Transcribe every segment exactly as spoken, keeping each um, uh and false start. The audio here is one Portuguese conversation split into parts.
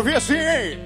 ouvir assim.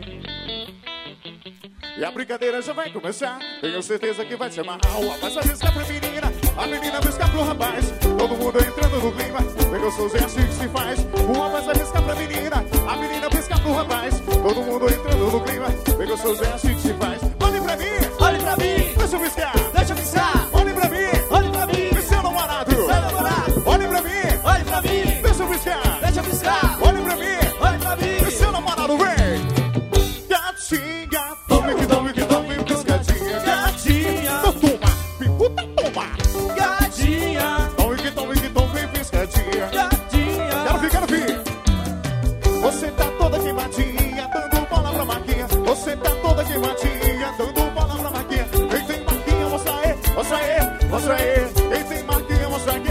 E a brincadeira já vai começar. Tenho certeza que vai se amarrar. O rapaz vai riscar pra menina, a menina vai riscar pro rapaz. Todo mundo entrando no clima. Bem gostoso é assim que se faz. O rapaz vai riscar pra menina, a menina vai riscar pro rapaz. Todo mundo entrando no clima. Bem gostoso é assim que se faz. Olhe pra mim, olhe pra mim, deixa eu piscar, deixa eu piscar. Olhe pra mim, olhe pra mim, seu namorado, seu namorado. Olhe pra mim, olhe pra mim, deixa eu piscar, deixa eu piscar. Olhe pra mim, olhe pra mim, seu namorado vem. Gatinha, tome que tome que tome piscadinha. gatinha, Toma, piputa, toma. gatinha, Tome que tome que tome piscadinha. gatinha. Quero vir, quero vir. Você tá toda queimadinha, dando bola pra Marquinha. Você tá toda queimadinha, dando bola pra Marquinha. Quem tem Marquinha, mostra aí, mostra aí, mostra aí. Quem tem Marquinha, mostra aí.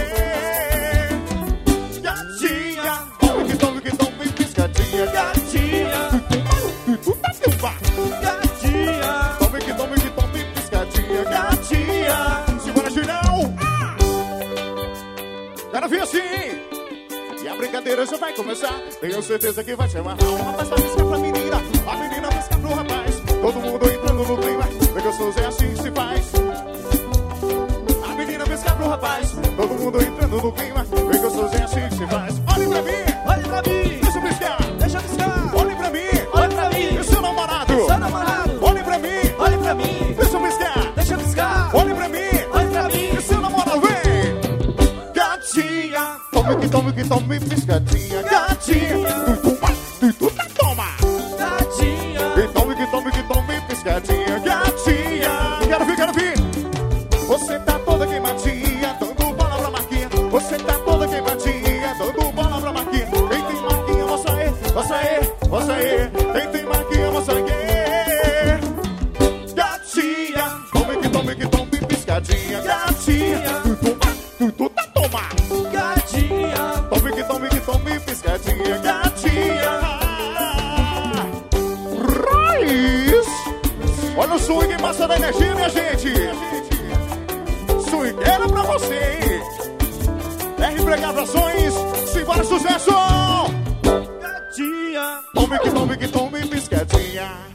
Gatinha, tome que tome que tome piscadinha. Gatinha, Piputa, toma. gatinha, Tome que tome que tome piscadinha. gatinha. Segura, Julião. Quero vir assim. E a brincadeira já vai começar. Tenho certeza que vai se amarrar. O rapaz vai piscar pra menina, a menina vai piscar pro rapaz. Todo mundo entrando no clima. Bem gostoso é assim que se faz. A menina vai piscar pro rapaz. Todo mundo entrando no clima. Bem gostoso é assim que se faz. Olhe pra mim, olhe pra mim, deixa eu piscar. deixa eu piscar. Olhe pra mim, olhe pra mim, e seu namorado. seu namorado. Olhe pra mim, olhe pra mim, deixa eu piscar. deixa eu piscar. Olhe pra mim, olhe pra mim, e seu namorado vem. Gatinha, tome que tome que tome piscadinha. Gatinha, tu toma, tu tu tá toma. gatinha, Que tome que tome que tome piscadinha. Gatinha, quero vir, quero vir. Você tá toda queimadinha, dando bola pra Marquinha. Você tá toda queimadinha, dando bola pra Marquinha. Quem tem Marquinha, mostra aí, mostra aí, mostra aí. Quem tem Marquinha, mostra aí. Gatinha, tome que tome que tome piscadinha. Gatinha, tu toma, tu tu tá toma. gatinha, Tome que tome que tome piscadinha. Gatinha. Raiz. Olha o swing massa da energia, minha gente. Swingueira pra você, hein? R P Gravações, simbora sucesso. gatinha. Tome que tome que tome piscadinha.